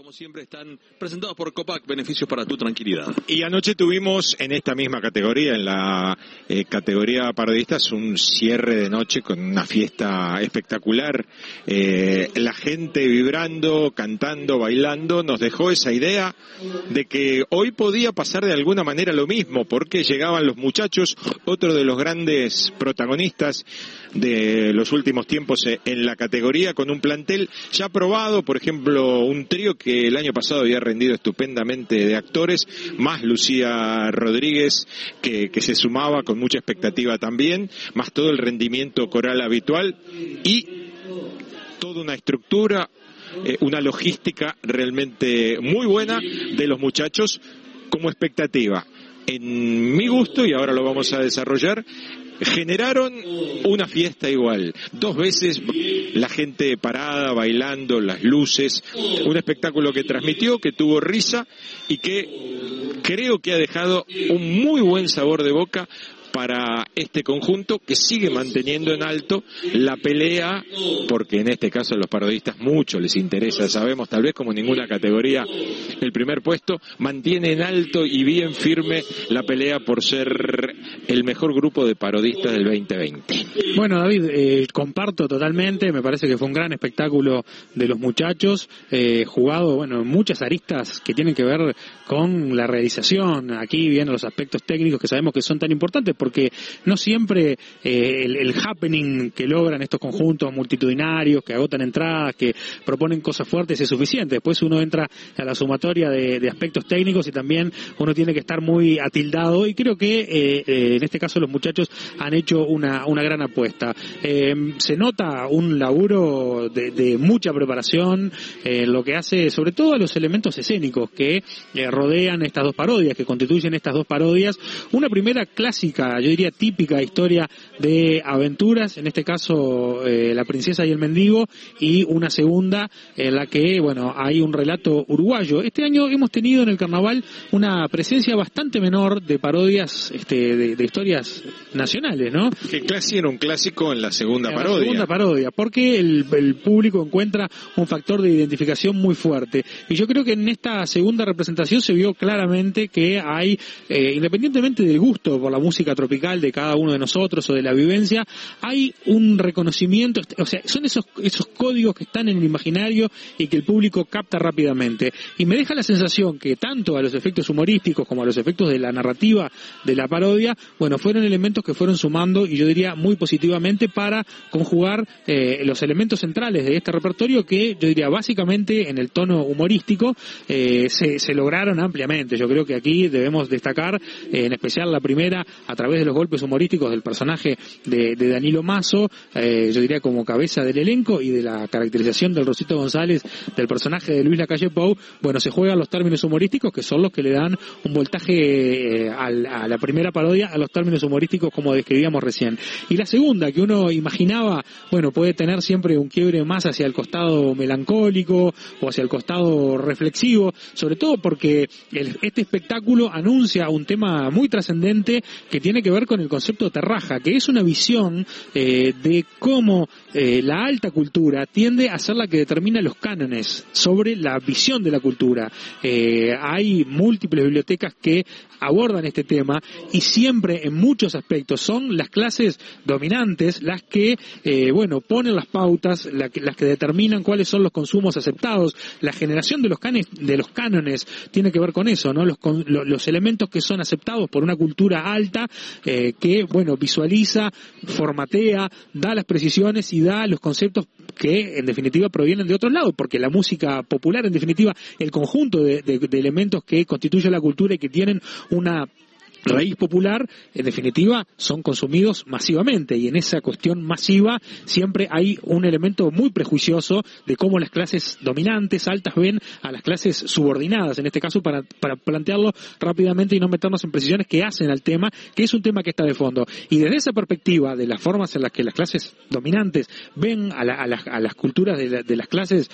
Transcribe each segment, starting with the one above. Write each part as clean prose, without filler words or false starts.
como siempre, están presentados por Copac, beneficios para tu tranquilidad. Y anoche tuvimos en esta misma categoría, en la categoría parodistas, un cierre de noche con una fiesta espectacular. La gente vibrando, cantando, bailando, nos dejó esa idea de que hoy podía pasar de alguna manera lo mismo, porque llegaban los muchachos, otro de los grandes protagonistas de los últimos tiempos en la categoría, con un plantel ya probado, por ejemplo, un trío que el año pasado había rendido estupendamente de actores, más Lucía Rodríguez, que se sumaba con mucha expectativa también, más todo el rendimiento coral habitual y toda una estructura, una logística realmente muy buena de los muchachos como expectativa. En mi gusto, y ahora lo vamos a desarrollar, generaron una fiesta igual, 2 veces la gente parada, bailando, las luces, un espectáculo que transmitió, que tuvo risa y que creo que ha dejado un muy buen sabor de boca para este conjunto que sigue manteniendo en alto la pelea, porque en este caso a los parodistas mucho les interesa, sabemos, tal vez como ninguna categoría, el primer puesto, mantiene en alto y bien firme la pelea por ser el mejor grupo de parodistas del 2020. Bueno, David, comparto totalmente, me parece que fue un gran espectáculo de los muchachos, jugado, bueno, en muchas aristas que tienen que ver con la realización, aquí vienen los aspectos técnicos que sabemos que son tan importantes, porque no siempre el happening que logran estos conjuntos multitudinarios, que agotan entradas, que proponen cosas fuertes es suficiente. Después uno entra a la sumatoria de aspectos técnicos y también uno tiene que estar muy atildado, y creo que en este caso los muchachos han hecho una gran apuesta. Se nota un laburo de mucha preparación en lo que hace sobre todo a los elementos escénicos que rodean estas dos parodias, que constituyen estas dos parodias. Una primera clásica, yo diría típica historia de aventuras, en este caso La princesa y el mendigo, y una segunda en la que, bueno, hay un relato uruguayo. Este año hemos tenido en el carnaval una presencia bastante menor de parodias de historias nacionales, ¿no? Que casi era un clásico en la segunda parodia. La segunda parodia, porque el público encuentra un factor de identificación muy fuerte. Y yo creo que en esta segunda representación se vio claramente que hay, independientemente del gusto por la música tropical de cada uno de nosotros o de la vivencia, hay un reconocimiento, o sea, son esos códigos que están en el imaginario y que el público capta rápidamente. Y me deja la sensación que tanto a los efectos humorísticos como a los efectos de la narrativa de la parodia, bueno, fueron elementos que fueron sumando, y yo diría muy positivamente, para conjugar los elementos centrales de este repertorio que yo diría básicamente en el tono humorístico se lograron ampliamente. Yo creo que aquí debemos destacar en especial la primera, a través de los golpes humorísticos del personaje de Danilo Mazo, yo diría como cabeza del elenco, y de la caracterización del Rosito González del personaje de Luis Lacalle Pou. Bueno, se juegan los términos humorísticos que son los que le dan un voltaje a la primera parodia, a los términos humorísticos como describíamos recién. Y la segunda, que uno imaginaba, bueno, puede tener siempre un quiebre más hacia el costado melancólico o hacia el costado reflexivo, sobre todo porque este espectáculo anuncia un tema muy trascendente que tiene que ver con el concepto terraja, que es una visión de cómo la alta cultura tiende a ser la que determina los cánones sobre la visión de la cultura. Hay múltiples bibliotecas que abordan este tema, y siempre en muchos aspectos son las clases dominantes las que ponen las pautas, las que determinan cuáles son los consumos aceptados. La generación de los cánones tiene que ver con eso, ¿no? Los elementos que son aceptados por una cultura alta que visualiza, formatea, da las precisiones y da los conceptos que en definitiva provienen de otros lados, porque la música popular, en definitiva, el conjunto de elementos que constituye la cultura y que tienen una raíz popular, en definitiva, son consumidos masivamente, y en esa cuestión masiva siempre hay un elemento muy prejuicioso de cómo las clases dominantes, altas, ven a las clases subordinadas, en este caso para plantearlo rápidamente y no meternos en precisiones que hacen al tema, que es un tema que está de fondo. Y desde esa perspectiva, de las formas en las que las clases dominantes ven a las culturas de las clases,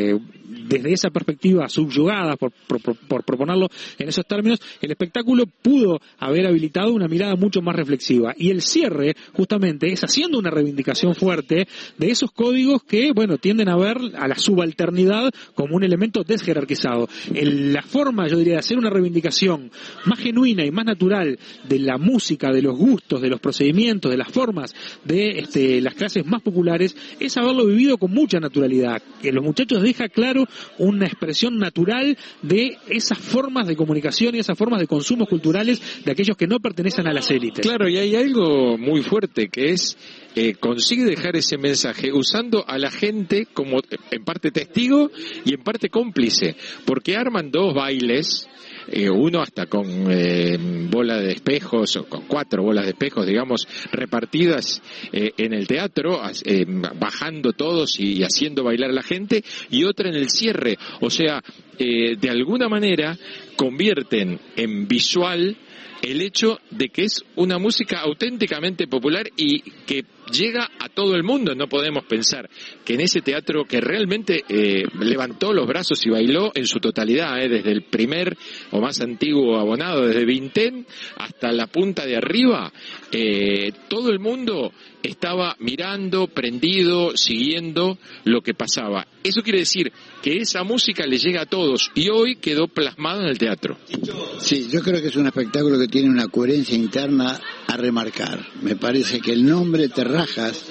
desde esa perspectiva subyugada, por proponerlo en esos términos, el espectáculo pudo pudo haber habilitado una mirada mucho más reflexiva. Y el cierre, justamente, es haciendo una reivindicación fuerte de esos códigos que, bueno, tienden a ver a la subalternidad como un elemento desjerarquizado. La forma, yo diría, de hacer una reivindicación más genuina y más natural de la música, de los gustos, de los procedimientos, de las formas de las clases más populares, es haberlo vivido con mucha naturalidad. Que los muchachos deja claro una expresión natural de esas formas de comunicación y esas formas de consumos culturales de aquellos que no pertenecen a las élites. Claro, y hay algo muy fuerte que es consigue dejar ese mensaje usando a la gente como en parte testigo y en parte cómplice, porque arman dos bailes, uno hasta con bola de espejos o con 4 bolas de espejos, digamos, repartidas en el teatro, bajando todos y haciendo bailar a la gente, y otra en el cierre. O sea, de alguna manera convierten en visual el hecho de que es una música auténticamente popular y que llega a todo el mundo. No podemos pensar que en ese teatro que realmente levantó los brazos y bailó en su totalidad, desde el primer o más antiguo abonado, desde Vintén hasta la punta de arriba, todo el mundo estaba mirando, prendido, siguiendo lo que pasaba. Eso quiere decir que esa música le llega a todos y hoy quedó plasmada en el teatro. Sí, yo creo que es un espectáculo que tiene una coherencia interna a remarcar. Me parece que el nombre Terrajas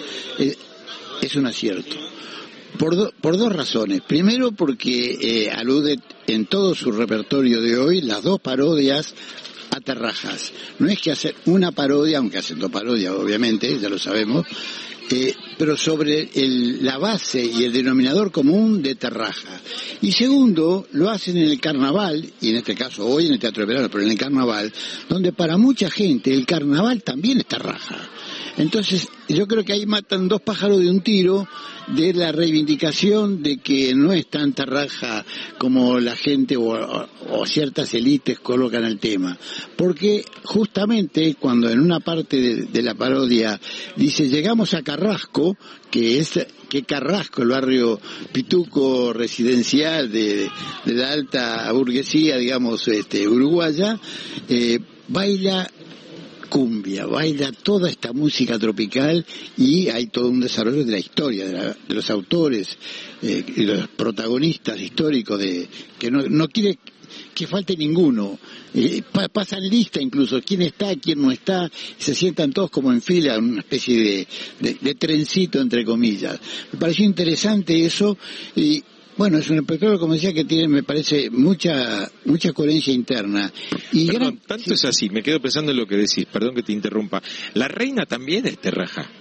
es un acierto. Por dos razones. Primero, porque alude en todo su repertorio de hoy las dos parodias a Terrajas. No es que hacer una parodia, aunque hacen 2 parodias, obviamente, ya lo sabemos, pero sobre la base y el denominador común de Terraja. Y segundo, lo hacen en el carnaval, y en este caso hoy en el Teatro de Verano, pero en el carnaval, donde para mucha gente el carnaval también es Terraja. Entonces, yo creo que ahí matan 2 pájaros de un tiro, de la reivindicación de que no es tan Terraja como la gente o ciertas élites colocan el tema. Porque justamente cuando en una parte de la parodia dice llegamos a Carrasco, que Carrasco, el barrio pituco residencial de la alta burguesía, digamos, uruguaya, baila cumbia, baila toda esta música tropical y hay todo un desarrollo de la historia, de los autores y los protagonistas históricos que no quiere que falte ninguno. Pasan lista incluso, quién está, quién no está, y se sientan todos como en fila, en una especie de trencito entre comillas. Me pareció interesante eso y bueno, es un espectáculo, como decía, que tiene, me parece, mucha coherencia interna. Y perdón, tanto es así, me quedo pensando en lo que decís, perdón que te interrumpa. La reina también es Terraja.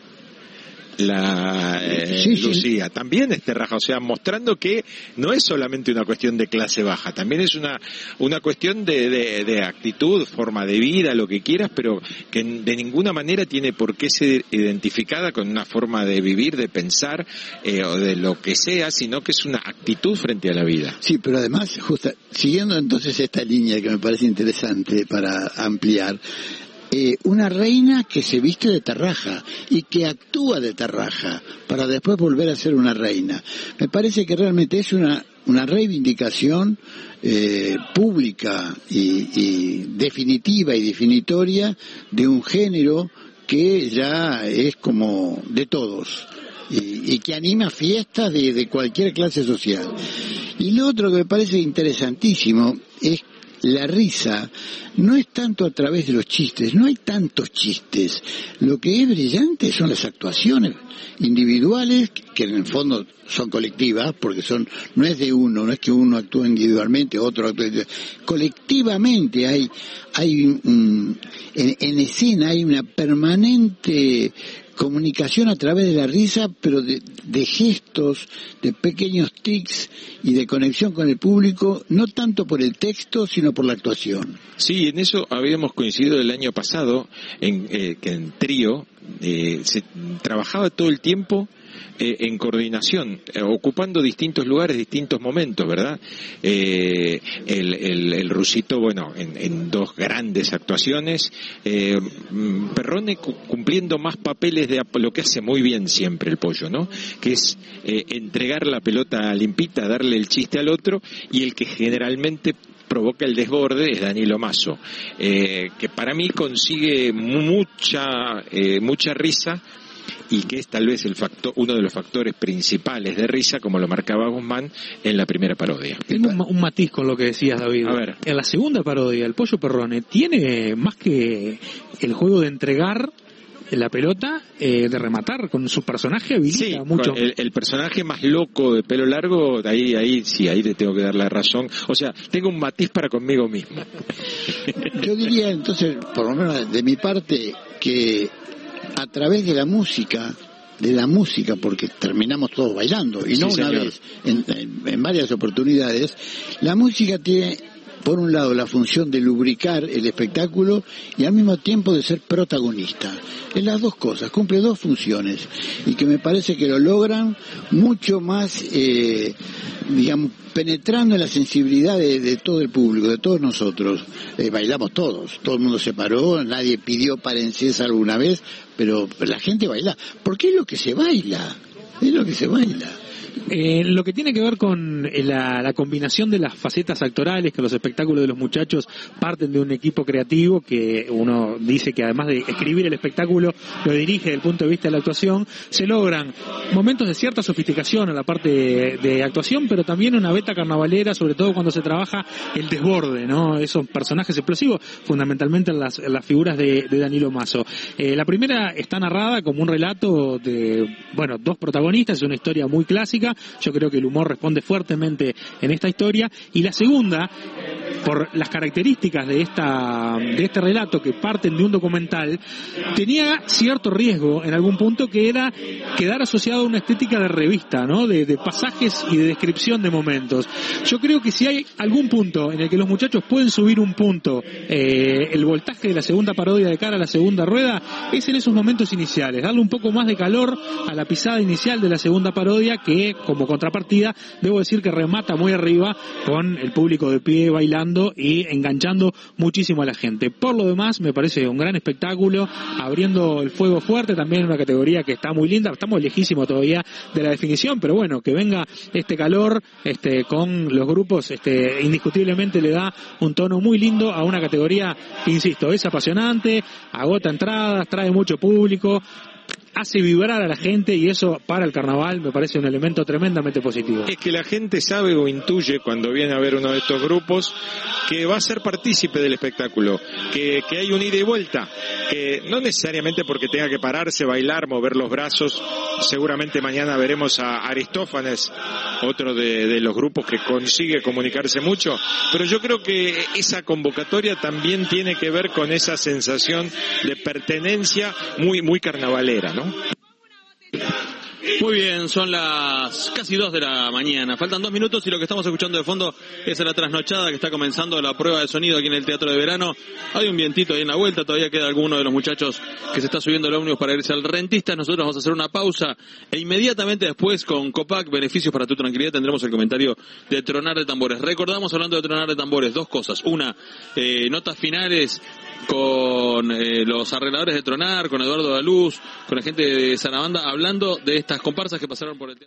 Lucía también es Terraja, o sea, mostrando que no es solamente una cuestión de clase baja, también es una cuestión de actitud, forma de vida, lo que quieras, pero que de ninguna manera tiene por qué ser identificada con una forma de vivir, de pensar o de lo que sea, sino que es una actitud frente a la vida. Sí, pero además, siguiendo entonces esta línea que me parece interesante para ampliar, una reina que se viste de Terraja y que actúa de Terraja para después volver a ser una reina. Me parece que realmente es una reivindicación pública y definitiva y definitoria de un género que ya es como de todos y que anima fiestas de cualquier clase social. Y lo otro que me parece interesantísimo es la risa no es tanto a través de los chistes, no hay tantos chistes. Lo que es brillante son las actuaciones individuales, que en el fondo son colectivas, porque no es de uno, no es que uno actúe individualmente, otro actúe individualmente. Colectivamente hay en escena hay una permanente comunicación a través de la risa, pero de gestos, de pequeños tics y de conexión con el público, no tanto por el texto, sino por la actuación. Sí, en eso habíamos coincidido el año pasado, que en Trío se trabajaba todo el tiempo en coordinación, ocupando distintos lugares, distintos momentos, ¿verdad? El Rusito, bueno, en 2 grandes actuaciones, Perrone cumpliendo más papeles de lo que hace muy bien siempre el Pollo, ¿no? Que es entregar la pelota limpita, darle el chiste al otro, y el que generalmente provoca el desborde es Danilo Mazo, que para mí consigue mucha risa, y que es tal vez uno de los factores principales de risa, como lo marcaba Guzmán en la primera parodia. Tengo un matiz con lo que decías, David. A ver. En la segunda parodia, el Pollo Perrone tiene más que el juego de entregar la pelota, de rematar con su personaje, habilita mucho. El personaje más loco de pelo largo, ahí te tengo que dar la razón. O sea, tengo un matiz para conmigo mismo. Yo diría entonces, por lo menos de mi parte, que a través de la música, porque terminamos todos bailando, y no una vez, en varias oportunidades, la música tiene, por un lado, la función de lubricar el espectáculo y al mismo tiempo de ser protagonista. En las dos cosas, cumple dos funciones, y que me parece que lo logran mucho más, digamos, penetrando en la sensibilidad de todo el público, de todos nosotros. Bailamos todos, todo el mundo se paró, nadie pidió párense alguna vez, pero la gente baila, porque es lo que se baila, Lo que tiene que ver con la combinación de las facetas actorales, que los espectáculos de los muchachos parten de un equipo creativo que uno dice que además de escribir el espectáculo lo dirige desde el punto de vista de la actuación, se logran momentos de cierta sofisticación en la parte de actuación, pero también una beta carnavalera, sobre todo cuando se trabaja el desborde, ¿no? Esos personajes explosivos, fundamentalmente en las figuras de Danilo Mazo. La primera está narrada como un relato de, dos protagonistas, es una historia muy clásica. Yo creo que el humor responde fuertemente en esta historia, y la segunda, por las características de este relato que parten de un documental, tenía cierto riesgo en algún punto, que era quedar asociado a una estética de revista, ¿no? De pasajes y de descripción de momentos. Yo creo que si hay algún punto en el que los muchachos pueden subir un punto, el voltaje de la segunda parodia de cara a la segunda rueda, es en esos momentos iniciales, darle un poco más de calor a la pisada inicial de la segunda parodia, que como contrapartida debo decir que remata muy arriba con el público de pie bailando y enganchando muchísimo a la gente. Por lo demás me parece un gran espectáculo, abriendo el fuego fuerte, también en una categoría que está muy linda. Estamos lejísimos todavía de la definición, pero bueno, que venga este calor con los grupos, indiscutiblemente le da un tono muy lindo a una categoría que, insisto, es apasionante, agota entradas, trae mucho público, hace vibrar a la gente, y eso para el carnaval me parece un elemento tremendamente positivo. Es que la gente sabe o intuye cuando viene a ver uno de estos grupos que va a ser partícipe del espectáculo, que hay un ida y vuelta, que no necesariamente porque tenga que pararse, bailar, mover los brazos. Seguramente mañana veremos a Aristófanes, otro de los grupos que consigue comunicarse mucho, pero yo creo que esa convocatoria también tiene que ver con esa sensación de pertenencia muy carnavalera, ¿no? Muy bien, son las casi 2 de la mañana, faltan 2 minutos y lo que estamos escuchando de fondo es la trasnochada que está comenzando la prueba de sonido aquí en el Teatro de Verano. Hay un vientito ahí en la vuelta, todavía queda alguno de los muchachos que se está subiendo el ómnibus para irse al Rentista. Nosotros vamos a hacer una pausa e inmediatamente después con Copac, beneficios para tu tranquilidad, tendremos el comentario de Tronar de Tambores. Recordamos, hablando de Tronar de Tambores, dos cosas: una, notas finales con los arregladores de Tronar, con Eduardo Daluz, con la gente de Sarabanda, hablando de estas comparsas que pasaron por el teatro.